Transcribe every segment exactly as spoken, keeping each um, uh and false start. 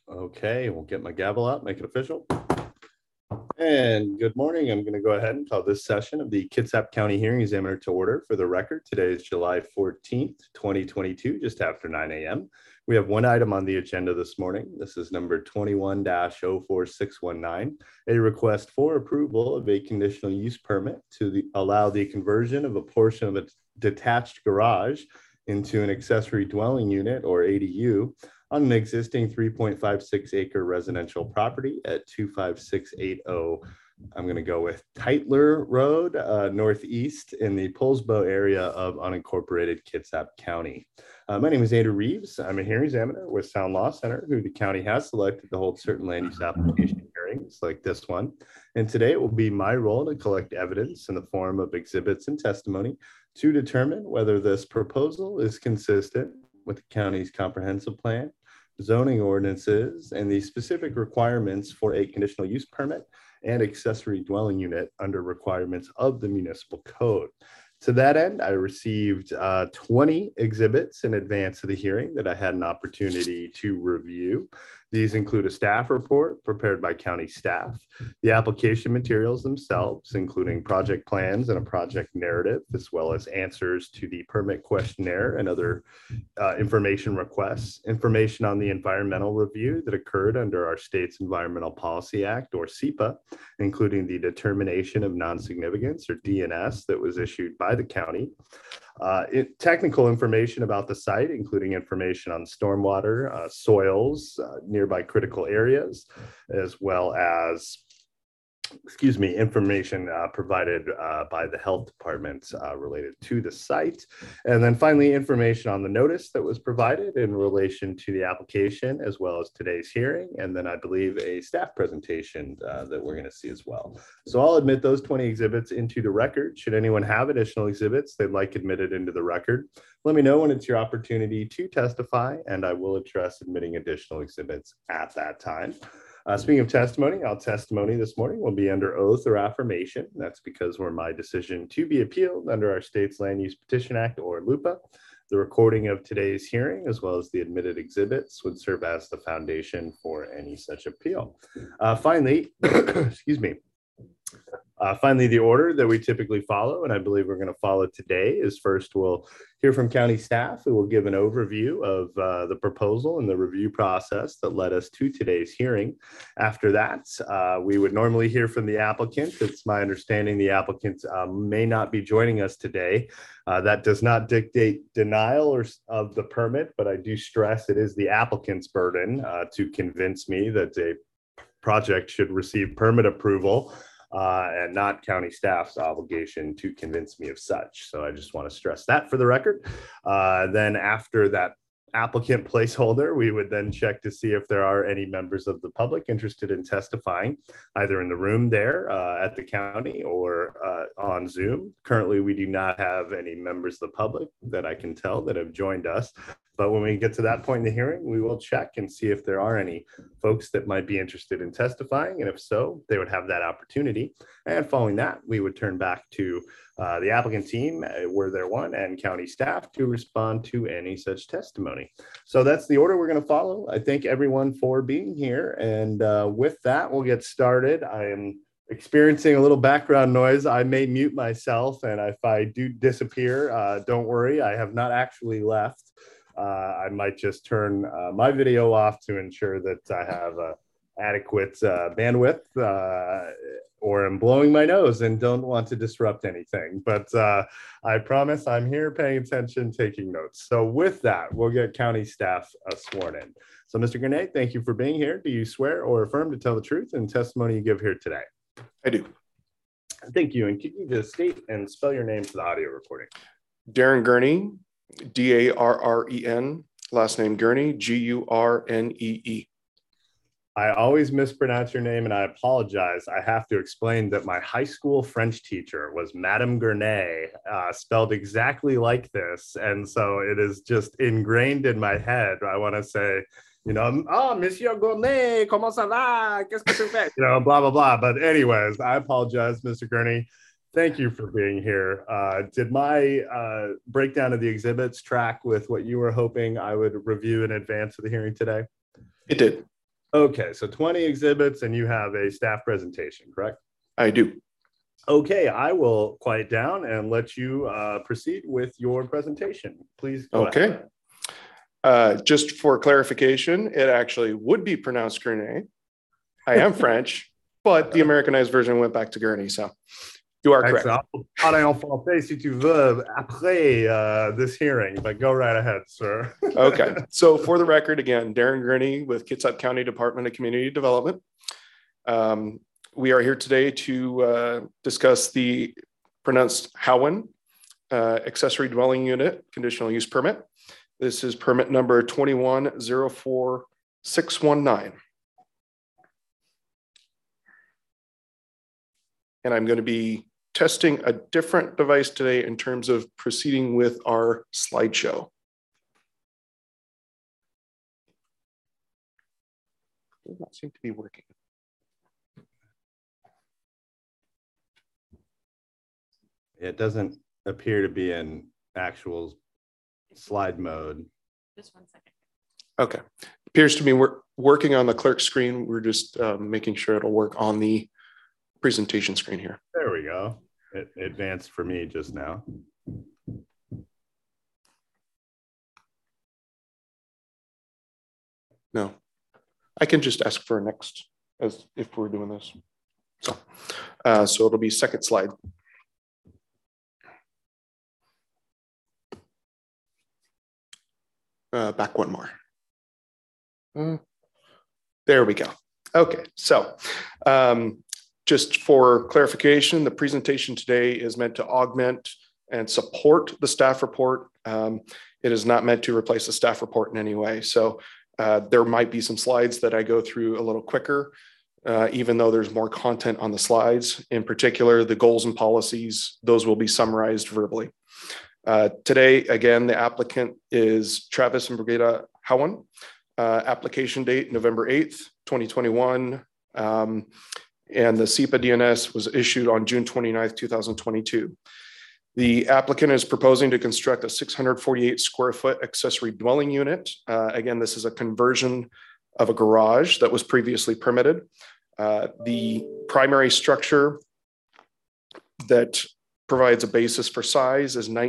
Okay, we'll get my gavel out, make it official. And good morning. I'm going to go ahead and call this session of the Kitsap County Hearing Examiner to order. For the record, today is July fourteenth, twenty twenty-two, just after nine a m We have one item on the agenda this morning. This is number twenty-one dash oh four six one nine, a request for approval of a conditional use permit to the, allow the conversion of a portion of a detached garage into an accessory dwelling unit, or A D U, on an existing three point five six acre residential property at two five six eight zero. I'm going to go with Tytler Road, uh, northeast in the Poulsbo area of unincorporated Kitsap County. Uh, my name is Andrew Reeves. I'm a hearing examiner with Sound Law Center, who the county has selected to hold certain land use application hearings like this one. And today it will be my role to collect evidence in the form of exhibits and testimony to determine whether this proposal is consistent with the county's comprehensive plan, zoning ordinances, and the specific requirements for a conditional use permit and accessory dwelling unit under requirements of the municipal code. To that end, I received uh, twenty exhibits in advance of the hearing that I had an opportunity to review. These include a staff report prepared by county staff, the application materials themselves, including project plans and a project narrative, as well as answers to the permit questionnaire and other uh, information requests, information on the environmental review that occurred under our state's Environmental Policy Act, or SEPA, including the determination of non-significance, or D N S, that was issued by the county. Uh, it, technical information about the site, including information on stormwater, uh, soils, uh, nearby critical areas, as well as excuse me, information uh, provided uh, by the health department uh, related to the site. And then finally, information on the notice that was provided in relation to the application, as well as today's hearing. And then I believe a staff presentation uh, that we're going to see as well. So I'll admit those twenty exhibits into the record. Should anyone have additional exhibits they'd like admitted into the record, let me know when it's your opportunity to testify, and I will address admitting additional exhibits at that time. Uh, speaking of testimony, our testimony this morning will be under oath or affirmation. That's because we're my decision to be appealed under our state's Land Use Petition Act, or LUPA. The recording of today's hearing, as well as the admitted exhibits, would serve as the foundation for any such appeal. Uh, finally, excuse me. Uh, finally, the order that we typically follow, and I believe we're going to follow today, is first we'll hear from county staff who will give an overview of uh, the proposal and the review process that led us to today's hearing. After that, uh, we would normally hear from the applicant. It's my understanding the applicant uh, may not be joining us today. Uh, that does not dictate denial or, of the permit, but I do stress it is the applicant's burden uh, to convince me that a project should receive permit approval. Uh, and not county staff's obligation to convince me of such. So I just want to stress that for the record. Uh, then after that applicant placeholder, we would then check to see if there are any members of the public interested in testifying, either in the room there uh, at the county or uh, on Zoom. Currently, we do not have any members of the public that I can tell that have joined us. But when we get to that point in the hearing, we will check and see if there are any folks that might be interested in testifying. And if so, they would have that opportunity. And following that, we would turn back to uh, the applicant team, uh, were there one, and county staff to respond to any such testimony. So that's the order we're going to follow. I thank everyone for being here. And uh, with that, we'll get started. I am experiencing a little background noise. I may mute myself, and if I do disappear, uh, don't worry, I have not actually left. Uh, I might just turn uh, my video off to ensure that I have uh, adequate uh, bandwidth, uh, or am blowing my nose and don't want to disrupt anything. But uh, I promise I'm here paying attention, taking notes. So with that, we'll get county staff uh, sworn in. So Mister Gurney, thank you for being here. Do you swear or affirm to tell the truth in testimony you give here today? I do. Thank you. And can you just state and spell your name for the audio recording? Darren Gurney, D A R R E N, last name Gurney, G U R N E E. I always mispronounce your name, and I apologize. I have to explain that my high school French teacher was Madame Gurney, uh, spelled exactly like this. And so it is just ingrained in my head. I want to say, you know, oh, Monsieur Gurney, comment ça va? Qu'est-ce que tu fais? You know, blah, blah, blah. But anyways, I apologize, Mister Gurney. Thank you for being here. Uh, did my uh, breakdown of the exhibits track with what you were hoping I would review in advance of the hearing today? It did. Okay, so twenty exhibits and you have a staff presentation, correct? I do. Okay, I will quiet down and let you uh, proceed with your presentation. Please go Okay. ahead. Uh, just for clarification, it actually would be pronounced Gurney. I am French, but the Americanized version went back to Gurney. So you are correct. Excellent. I'll parler en français si tu veux après uh, this hearing, but go right ahead, sir. Okay. So for the record, again, Darren Gurney with Kitsap County Department of Community Development. Um, we are here today to uh, discuss the pronounced Howen uh, accessory dwelling unit conditional use permit. This is permit number twenty-one zero four six one nine. And I'm going to be testing a different device today in terms of proceeding with our slideshow. Does not seem to be working. It doesn't appear to be in actual slide mode. Just one second. Okay. Appears to be we're working on the clerk screen. We're just um, making sure it'll work on the presentation screen here. There we go. It advanced for me just now. No, I can just ask for a next as if we're doing this. So, uh, so it'll be second slide. Uh, back one more. Uh, there we go. Okay, so um, just for clarification, the presentation today is meant to augment and support the staff report. Um, it is not meant to replace the staff report in any way. So uh, there might be some slides that I go through a little quicker, uh, even though there's more content on the slides. In particular, the goals and policies, those will be summarized verbally. Uh, today, again, the applicant is Travis and Brigida Howen. Uh, application date, November eighth, twenty twenty-one. Um, and the S E P A D N S was issued on June twenty-ninth, two thousand twenty-two. The applicant is proposing to construct a six hundred forty-eight square foot accessory dwelling unit. Uh, again, this is a conversion of a garage that was previously permitted. Uh, the primary structure that provides a basis for size is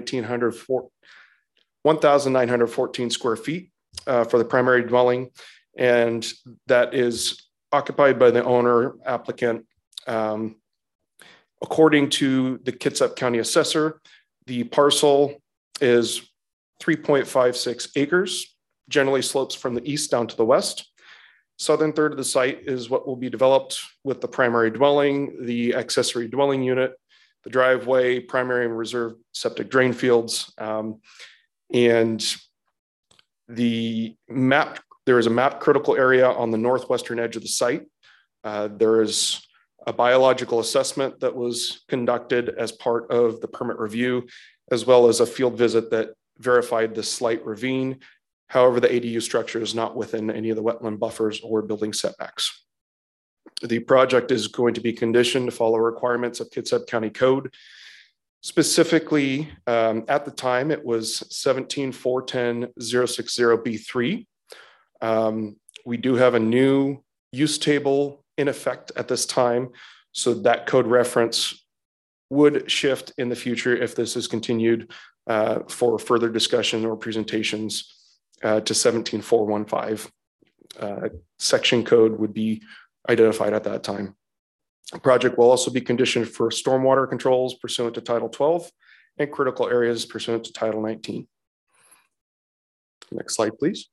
one thousand nine hundred fourteen square feet uh, for the primary dwelling. And that is occupied by the owner applicant. Um, according to the Kitsap County Assessor, the parcel is three point five six acres, generally slopes from the east down to the west. Southern third of the site is what will be developed with the primary dwelling, the accessory dwelling unit, the driveway, primary and reserve septic drain fields. Um, and the map, there is a map critical area on the northwestern edge of the site. Uh, there is a biological assessment that was conducted as part of the permit review, as well as a field visit that verified the slight ravine. However, the A D U structure is not within any of the wetland buffers or building setbacks. The project is going to be conditioned to follow requirements of Kitsap County Code. Specifically, um, at the time, it was seventeen four ten zero six zero B three. Um, we do have a new use table in effect at this time, so that code reference would shift in the future if this is continued uh, for further discussion or presentations uh, to seventeen four one five. Uh, section code would be identified at that time. The project will also be conditioned for stormwater controls pursuant to Title twelve and critical areas pursuant to Title nineteen. Next slide, please.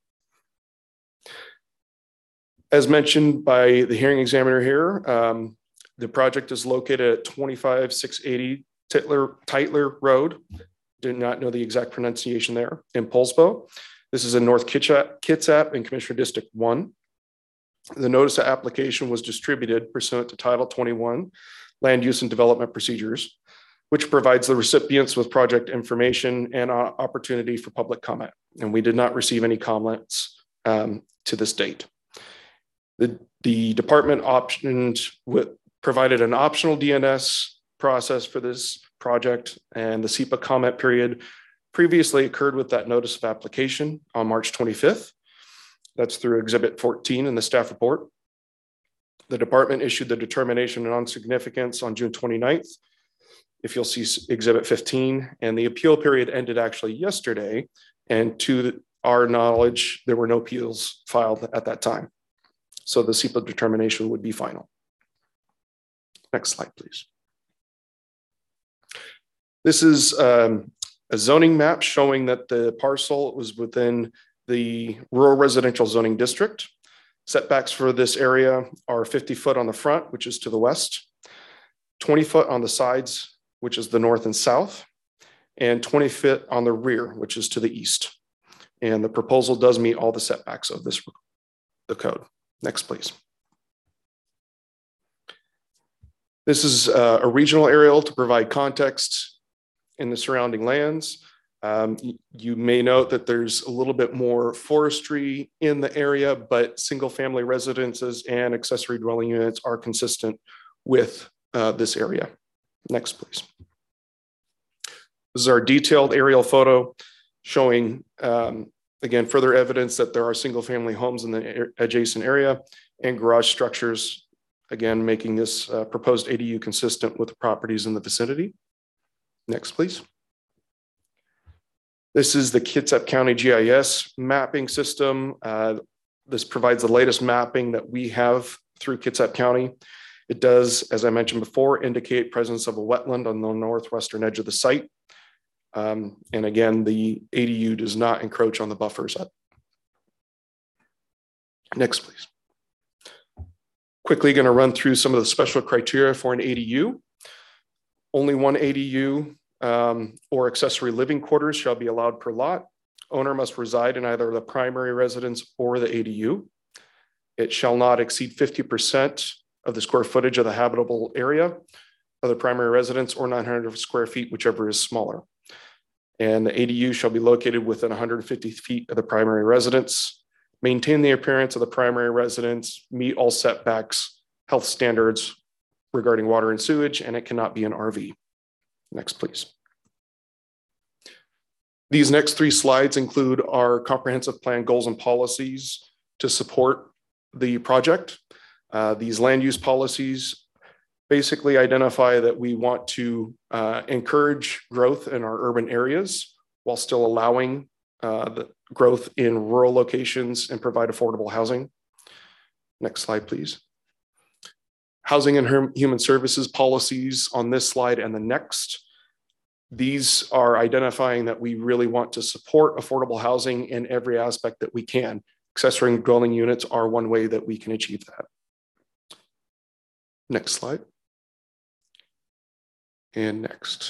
As mentioned by the hearing examiner here, um, the project is located at twenty-five six eighty Titler, Titler Road. Do not know the exact pronunciation there, in Poulsbo. This is in North Kitsap, Kitsap in Commissioner District one. The notice of application was distributed pursuant to Title twenty-one, Land Use and Development Procedures, which provides the recipients with project information and uh, opportunity for public comment. And we did not receive any comments um, to this date. The, the department optioned with, provided an optional D N S process for this project, and the S E P A comment period previously occurred with that notice of application on March twenty-fifth. That's through Exhibit fourteen in the staff report. The department issued the determination of non-significance on June twenty-ninth. If you'll see Exhibit fifteen, and the appeal period ended actually yesterday. And to our knowledge, there were no appeals filed at that time. So the S E P A determination would be final. Next slide, please. This is um, a zoning map showing that the parcel was within the rural residential zoning district. Setbacks for this area are fifty foot on the front, which is to the west, twenty foot on the sides, which is the north and south, and twenty feet on the rear, which is to the east. And the proposal does meet all the setbacks of this, the code. Next, please. This is uh, a regional aerial to provide context in the surrounding lands. Um, you may note that there's a little bit more forestry in the area, but single family residences and accessory dwelling units are consistent with uh, this area. Next, please. This is our detailed aerial photo showing, um, again, further evidence that there are single family homes in the adjacent area and garage structures, again, making this uh, proposed A D U consistent with the properties in the vicinity. Next, please. This is the Kitsap County G I S mapping system. Uh, this provides the latest mapping that we have through Kitsap County. It does, as I mentioned before, indicate presence of a wetland on the northwestern edge of the site. Um, and again, the A D U does not encroach on the buffers. Next, please. Quickly going to run through some of the special criteria for an A D U. Only one A D U um, or accessory living quarters shall be allowed per lot. Owner must reside in either the primary residence or the A D U. It shall not exceed fifty percent of the square footage of the habitable area of the primary residence or nine hundred square feet, whichever is smaller. And the A D U shall be located within one hundred fifty feet of the primary residence, maintain the appearance of the primary residence, meet all setbacks, health standards regarding water and sewage, and it cannot be an R V. Next, please. These next three slides include our comprehensive plan goals and policies to support the project. Uh, these land use policies basically identify that we want to uh, encourage growth in our urban areas while still allowing uh, the growth in rural locations and provide affordable housing. Next slide, please. Housing and human services policies on this slide and the next. These are identifying that we really want to support affordable housing in every aspect that we can. Accessory dwelling units are one way that we can achieve that. Next slide. And next.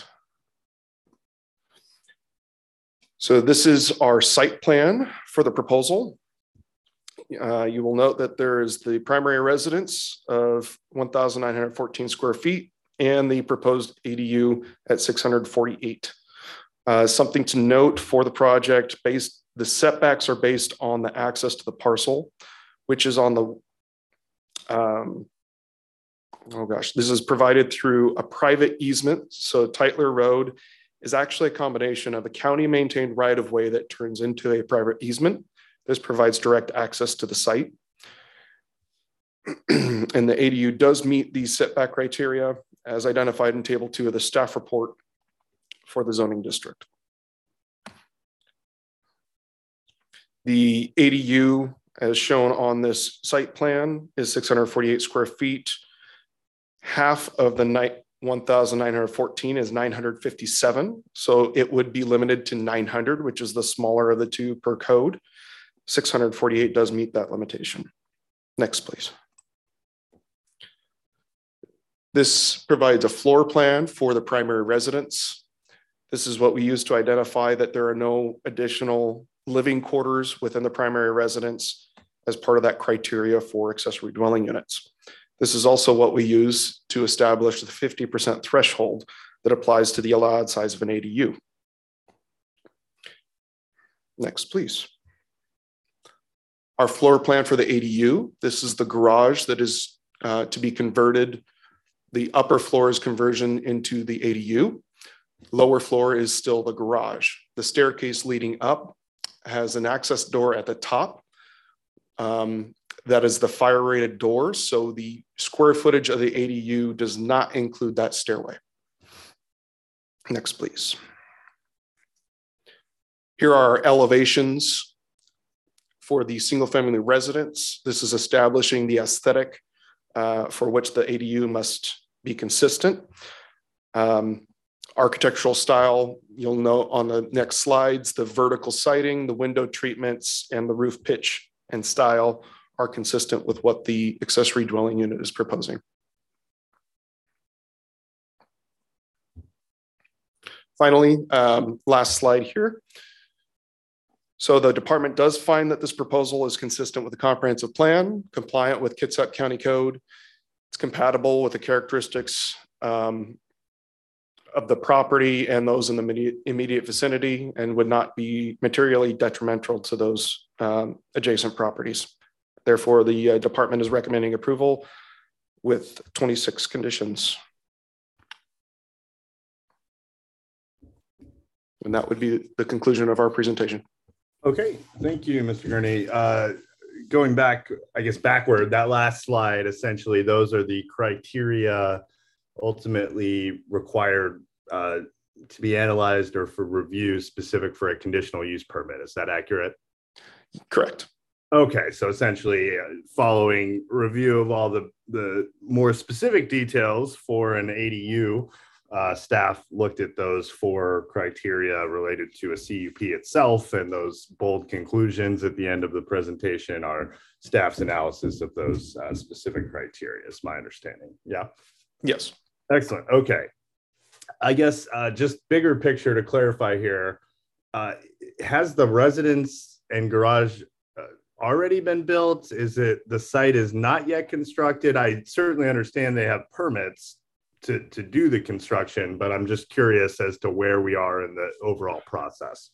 So this is our site plan for the proposal. Uh, you will note that there is the primary residence of one thousand nine hundred fourteen square feet and the proposed A D U at six hundred forty-eight. Uh, something to note for the project, based, the setbacks are based on the access to the parcel, which is on the, um, oh gosh, this is provided through a private easement. So Tytler Road is actually a combination of a county maintained right of way that turns into a private easement. This provides direct access to the site. And the A D U does meet these setback criteria as identified in table two of the staff report for the zoning district. The A D U, as shown on this site plan, is six hundred forty-eight square feet. Half of the one thousand nine hundred fourteen is nine hundred fifty-seven. So it would be limited to nine hundred, which is the smaller of the two per code. six hundred forty-eight does meet that limitation. Next, please. This provides a floor plan for the primary residence. This is what we use to identify that there are no additional living quarters within the primary residence as part of that criteria for accessory dwelling units. This is also what we use to establish the fifty percent threshold that applies to the allowed size of an A D U. Next, please. Our floor plan for the A D U. This is the garage that is uh, to be converted. The upper floor is conversion into the A D U. Lower floor is still the garage. The staircase leading up has an access door at the top Um, that is the fire rated doors. So the square footage of the A D U does not include that stairway. Next, please. Here are elevations for the single family residence. This is establishing the aesthetic uh, for which the A D U must be consistent. Um, architectural style, you'll note on the next slides, the vertical siding, the window treatments, and the roof pitch and style are consistent with what the accessory dwelling unit is proposing. Finally, um, last slide here. So the department does find that this proposal is consistent with the comprehensive plan, compliant with Kitsap County Code. It's compatible with the characteristics um, of the property and those in the immediate, immediate vicinity, and would not be materially detrimental to those um, adjacent properties. Therefore, the uh, department is recommending approval with twenty-six conditions. And that would be the conclusion of our presentation. Okay, thank you, Mister Gurney. Uh, going back, I guess, backward, that last slide, essentially, those are the criteria ultimately required uh, to be analyzed or for review specific for a conditional use permit. Is that accurate? Correct. Okay, so essentially uh, following review of all the, the more specific details for an A D U, uh, staff looked at those four criteria related to a C U P itself, and those bold conclusions at the end of the presentation are staff's analysis of those uh, specific criteria, is my understanding. Yeah? Yes. Excellent. Okay. I guess uh, just bigger picture to clarify here, uh, has the residence and garage already been built? Is it the site is not yet constructed? I certainly understand they have permits to, to do the construction, but I'm just curious as to where we are in the overall process.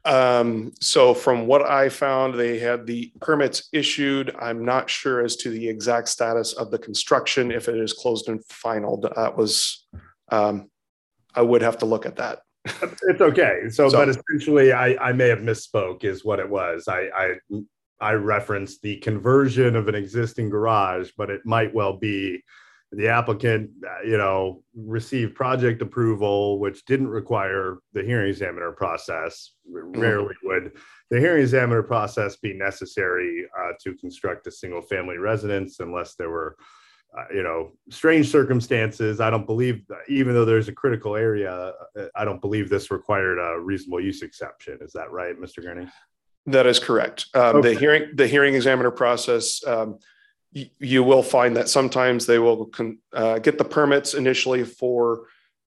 Um, so from what I found, they had the permits issued. I'm not sure as to the exact status of the construction, if it is closed and final. That was, um, I would have to look at that. It's okay. So, so but essentially I, I may have misspoke is what it was. I, I I referenced the conversion of an existing garage, but it might well be the applicant, you know, received project approval, which didn't require the hearing examiner process. Mm-hmm. Rarely would the hearing examiner process be necessary uh, to construct a single family residence unless there were, uh, you know, strange circumstances. I don't believe, even though there's a critical area, I don't believe this required a reasonable use exception. Is that right, Mister Gurney? That is correct. Um, okay. The hearing, the hearing examiner process, um, y- you will find that sometimes they will con- uh, get the permits initially for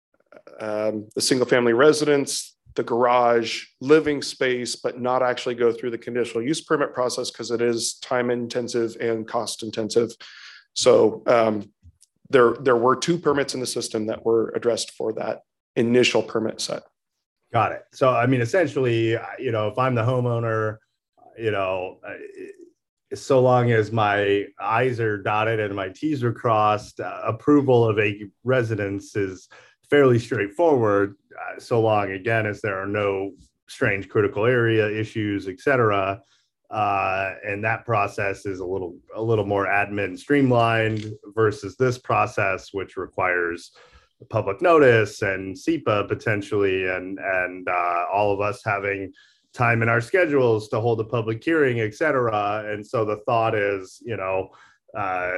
um, the single family residence, the garage, living space, but not actually go through the conditional use permit process because it is time intensive and cost intensive. So um, there, there were two permits in the system that were addressed for that initial permit set. Got it. So, I mean, essentially, you know, if I'm the homeowner, you know, so long as my I's are dotted and my T's are crossed, uh, approval of a residence is fairly straightforward, uh, so long, again, as there are no strange critical area issues, et cetera. Uh, and that process is a little, a little more admin streamlined versus this process, which requires public notice and S E P A potentially, and and uh, all of us having time in our schedules to hold a public hearing, et cetera. And so the thought is, you know, uh,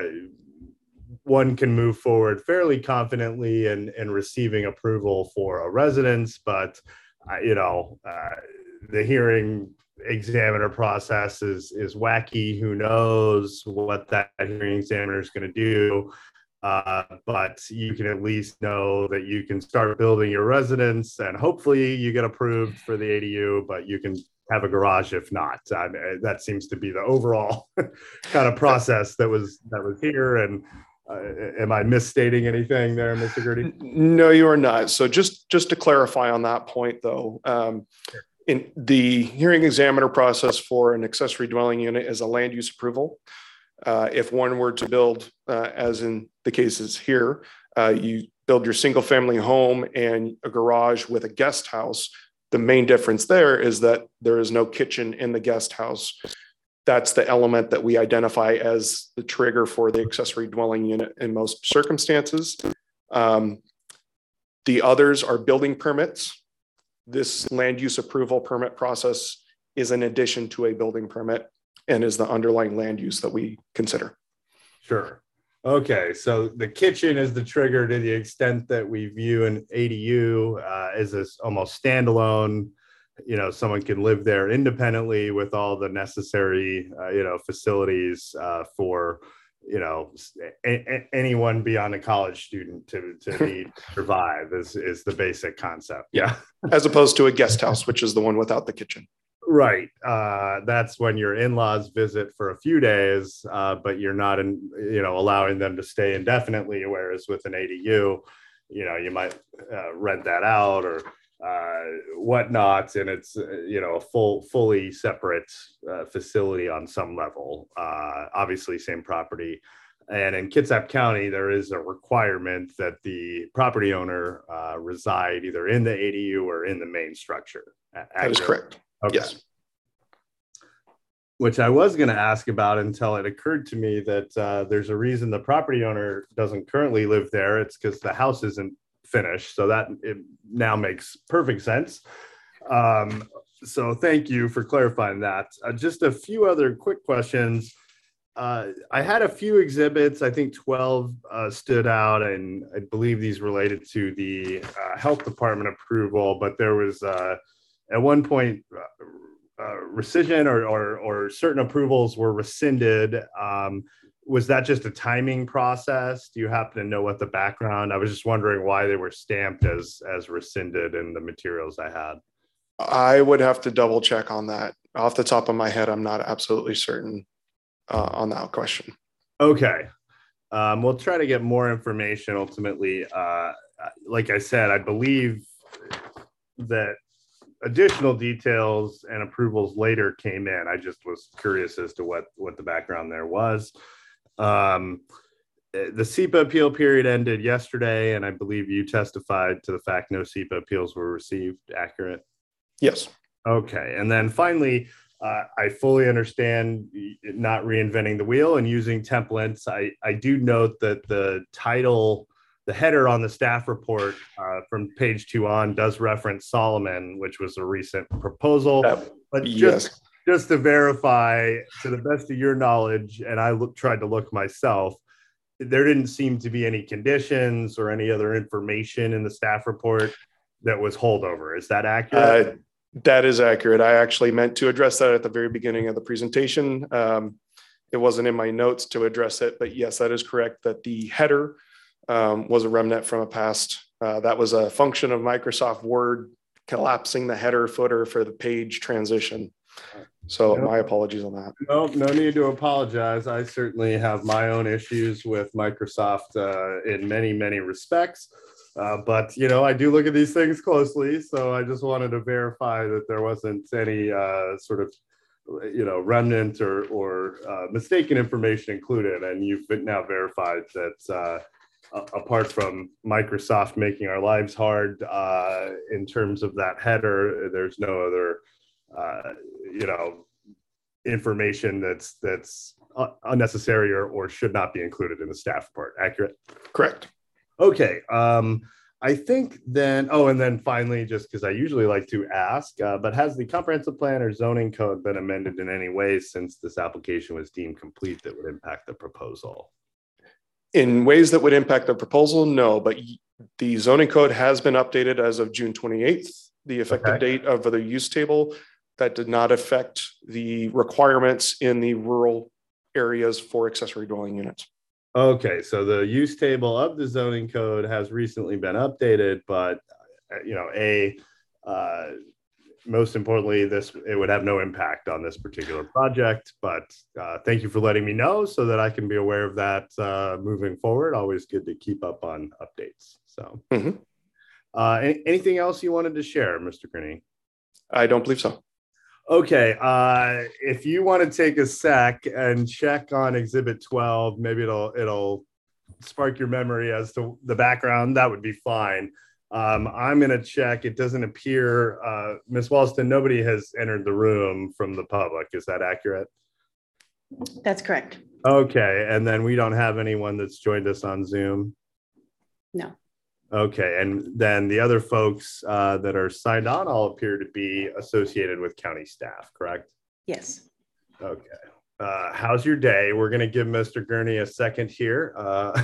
one can move forward fairly confidently in, in receiving approval for a residence, but, uh, you know, uh, the hearing examiner process is, is wacky. Who knows what that hearing examiner is going to do. Uh, but you can at least know that you can start building your residence and hopefully you get approved for the A D U, but you can have a garage if not. I mean, that seems to be the overall kind of process that was that was here. And uh, am I misstating anything there, Mister Gurney? No, you are not. So just, just to clarify on that point, though, um, in the hearing examiner process for an accessory dwelling unit is a land use approval. Uh, if one were to build, uh, as in the cases here, uh, you build your single family home and a garage with a guest house, the main difference there is that there is no kitchen in the guest house. that's the element that we identify as the trigger for the accessory dwelling unit in most circumstances. Um, the others are building permits. This land use approval permit process is in addition to a building permit and is the underlying land use that we consider. Sure. Okay, so the kitchen is the trigger to the extent that we view an A D U uh, as this almost standalone. You know, someone can live there independently with all the necessary, uh, you know, facilities uh, for, you know, a- a- anyone beyond a college student to, to need to survive is, is the basic concept. Yeah. As opposed to a guest house, which is the one without the kitchen. Right. Uh, that's when your in-laws visit for a few days, uh, but you're not, in, you know, allowing them to stay indefinitely. Whereas with an A D U, you know, you might uh, rent that out or uh, whatnot, and it's uh, you know a full, fully separate uh, facility on some level. Uh, obviously, same property. And in Kitsap County, there is a requirement that the property owner uh, reside either in the A D U or in the main structure. That is correct. Okay. Yes. Which I was going to ask about until it occurred to me that uh, there's a reason the property owner doesn't currently live there. It's because the house isn't finished. So that it now makes perfect sense. Um, so thank you for clarifying that. Uh, just a few other quick questions. Uh, I had a few exhibits. I think twelve uh, stood out, and I believe these related to the uh, health department approval, but there was uh, at one point, uh, uh, rescission or, or, or certain approvals were rescinded. Um, was that just a timing process? Do you happen to know what the background? I was just wondering why they were stamped as as rescinded in the materials I had. I would have to double check on that. Off the top of my head, I'm not absolutely certain uh, on that question. Okay. Um, we'll try to get more information ultimately. Uh, like I said, I believe that additional details and approvals later came in. I just was curious as to what, what the background there was. Um, the S E P A appeal period ended yesterday, and I believe you testified to the fact no S E P A appeals were received. Accurate? Yes. Okay. And then finally, uh, I fully understand not reinventing the wheel and using templates. I, I do note that the title, the header on the staff report uh, from page two on does reference Solomon, which was a recent proposal. Uh, but yes. just, just to verify, to the best of your knowledge, and I look, tried to look myself, there didn't seem to be any conditions or any other information in the staff report that was holdover. Is that accurate? Uh, that is accurate. I actually meant to address that at the very beginning of the presentation. Um, it wasn't in my notes to address it, but yes, that is correct that the header um, was a remnant from a past. Uh, that was a function of Microsoft Word collapsing the header footer for the page transition. So Nope. My apologies on that. No, no need to apologize. I certainly have my own issues with Microsoft uh, in many, many respects. Uh, but, you know, I do look at these things closely. So I just wanted to verify that there wasn't any uh, sort of, you know, remnant or, or uh, mistaken information included. And you've been now verified that uh, apart from Microsoft making our lives hard uh, in terms of that header, there's no other, uh, you know, information that's that's unnecessary or, or should not be included in the staff report. Accurate? Correct. Okay. Um, I think then, oh, and then finally, just because I usually like to ask, uh, but has the comprehensive plan or zoning code been amended in any way since this application was deemed complete that would impact the proposal? In ways that would impact the proposal, no, but the zoning code has been updated as of June twenty-eighth, the effective Okay. date of the use table. That did not affect the requirements in the rural areas for accessory dwelling units. Okay, so the use table of the zoning code has recently been updated, but uh, you know, a uh, most importantly, this it would have no impact on this particular project. But uh, thank you for letting me know so that I can be aware of that uh, moving forward. Always good to keep up on updates. So, mm-hmm. uh, any, anything else you wanted to share, Mister Kearney? I don't believe so. Okay, uh, if you want to take a sec and check on Exhibit twelve, maybe it'll it'll spark your memory as to the background. That would be fine. Um, I'm going to check. It doesn't appear, uh, Miz Walston, nobody has entered the room from the public. Is that accurate? That's correct. Okay, and then we don't have anyone that's joined us on Zoom? No. Okay, and then the other folks uh, that are signed on all appear to be associated with county staff, correct? Yes. Okay. Uh, how's your day? We're going to give Mister Gurney a second here. Uh,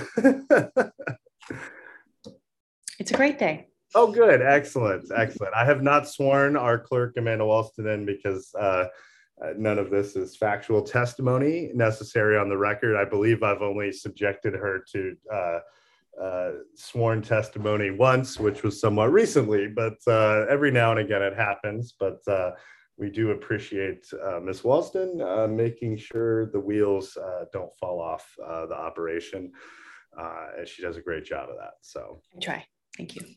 It's a great day. oh, good. Excellent. Excellent. I have not sworn our clerk, Amanda Walston, in because uh, uh, none of this is factual testimony necessary on the record. I believe I've only subjected her to uh, uh, sworn testimony once, which was somewhat recently, but uh, every now and again it happens. But uh, we do appreciate uh, Miz Walston uh, making sure the wheels uh, don't fall off uh, the operation. Uh, and she does a great job of that. So I try. Thank you.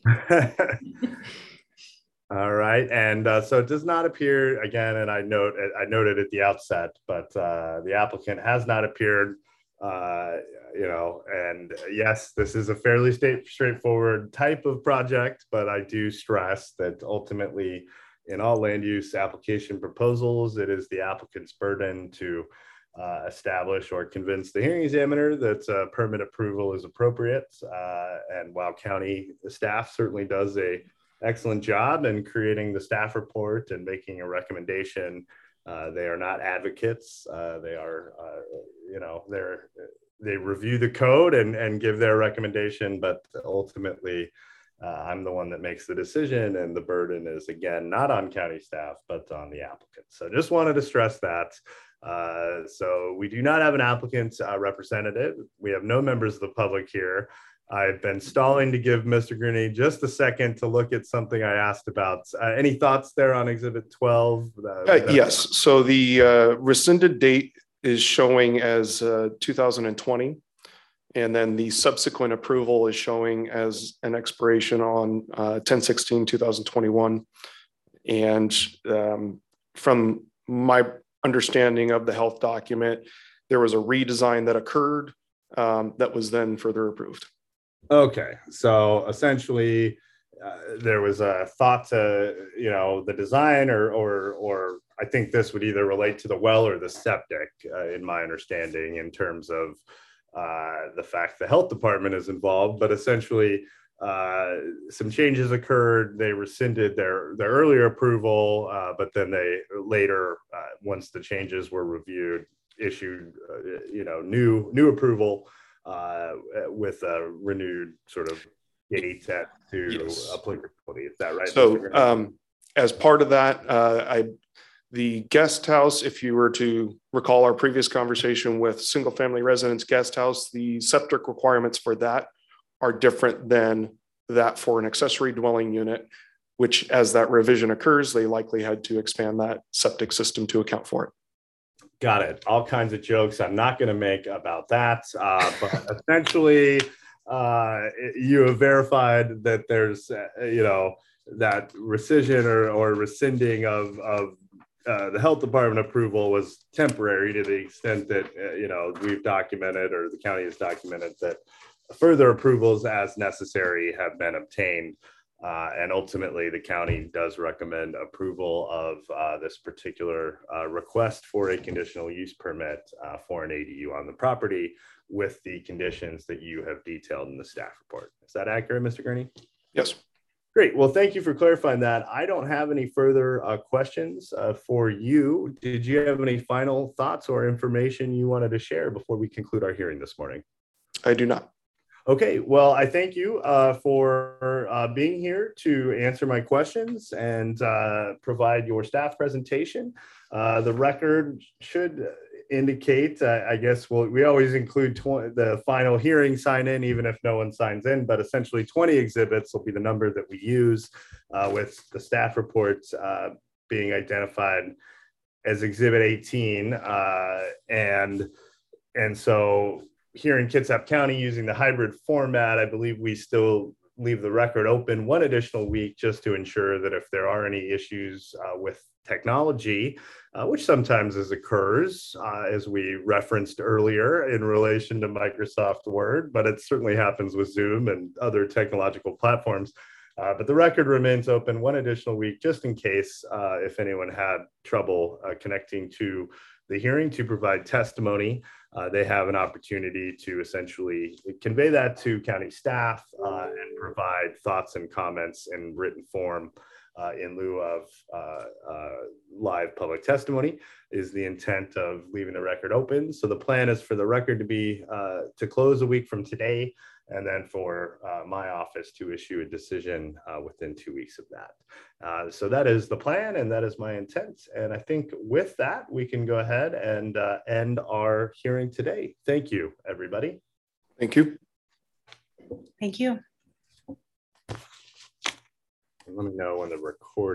All right, and uh, so it does not appear again, and I note I noted at the outset, but uh, the applicant has not appeared. Uh, you know, and yes, this is a fairly state, straightforward type of project, but I do stress that ultimately, in all land use application proposals, it is the applicant's burden to uh, establish or convince the hearing examiner that uh, permit approval is appropriate. Uh, and while county staff certainly does a excellent job in creating the staff report and making a recommendation, uh, they are not advocates. Uh, they are, uh, you know, they're they review the code and, and give their recommendation, but ultimately uh, I'm the one that makes the decision, and the burden is again not on county staff, but on the applicant. So just wanted to stress that. Uh, so we do not have an applicant uh, representative. We have no members of the public here. I've been stalling to give Mister Gurney just a second to look at something I asked about. Uh, any thoughts there on Exhibit twelve? Uh, uh, yes. So the uh, rescinded date is showing as uh, two thousand twenty. And then the subsequent approval is showing as an expiration on uh, ten sixteen two thousand twenty-one. And um, from my understanding of the health document, there was a redesign that occurred um, that was then further approved. Okay, so essentially, uh, there was a thought to, you know, the design, or, or, or I think this would either relate to the well or the septic, uh, in my understanding, in terms of uh, the fact the health department is involved. But essentially, uh, some changes occurred. They rescinded their their earlier approval, uh, but then they later, uh, once the changes were reviewed, issued, uh, you know, new new approval. Uh, with a renewed sort of gate set to yes. applicability. Is that right? So um, as part of that, uh, I the guest house, if you were to recall our previous conversation with single family residence guest house, the septic requirements for that are different than that for an accessory dwelling unit, which as that revision occurs, they likely had to expand that septic system to account for it. Got it. All kinds of jokes I'm not going to make about that. Uh, but essentially, uh, you have verified that there's, uh, you know, that rescission or, or rescinding of, of uh, the health department approval was temporary, to the extent that, uh, you know, we've documented, or the county has documented, that further approvals as necessary have been obtained. Uh, and ultimately, the county does recommend approval of uh, this particular uh, request for a conditional use permit uh, for an A D U on the property, with the conditions that you have detailed in the staff report. Is that accurate, Mister Gurney? Yes. Great. Well, thank you for clarifying that. I don't have any further uh, questions uh, for you. Did you have any final thoughts or information you wanted to share before we conclude our hearing this morning? I do not. Okay, well, I thank you uh, for uh, being here to answer my questions and uh, provide your staff presentation. Uh, the record should indicate, uh, I guess, well, we always include the final hearing sign in, even if no one signs in, but essentially twenty exhibits will be the number that we use, uh, with the staff reports uh, being identified as Exhibit eighteen. Uh, and, and so here in Kitsap County, using the hybrid format, I believe we still leave the record open one additional week, just to ensure that if there are any issues uh, with technology, uh, which sometimes as occurs, uh, as we referenced earlier in relation to Microsoft Word, but it certainly happens with Zoom and other technological platforms. Uh, but the record remains open one additional week, just in case uh, if anyone had trouble uh, connecting to the hearing to provide testimony. Uh, they have an opportunity to essentially convey that to county staff uh, and provide thoughts and comments in written form uh, in lieu of uh, uh, live public testimony is the intent of leaving the record open. So the plan is for the record to be uh, to close a week from today, and then for uh, my office to issue a decision uh, within two weeks of that. Uh, so that is the plan, and that is my intent. And I think with that, we can go ahead and uh, end our hearing today. Thank you, everybody. Thank you. Thank you. Let me know when the recording